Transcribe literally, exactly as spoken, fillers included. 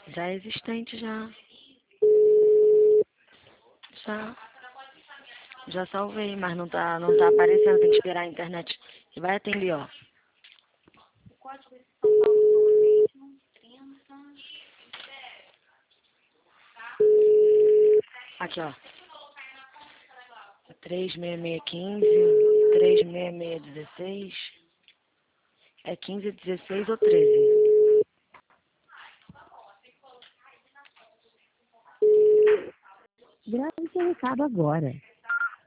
Já é existente, já. Já. Já salvei, mas não tá, não tá aparecendo. Tem que esperar a internet. Vai atender, ó. O código é São Paulo mesmo, trinta. Aqui, ó. três seis seis um cinco, três seis seis um seis. É quinze, dezesseis ou treze? Grave seu recado agora.